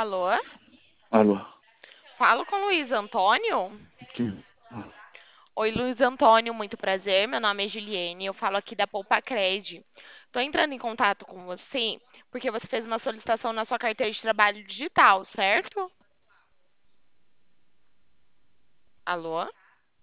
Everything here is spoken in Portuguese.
Alô? Alô? Falo com Luiz Antônio? Que- Oi, Luiz Antônio, muito prazer. Meu nome é Juliene, eu falo aqui da Poupa Cred. Tô entrando em contato com você porque você fez uma solicitação na sua carteira de trabalho digital, certo? Alô?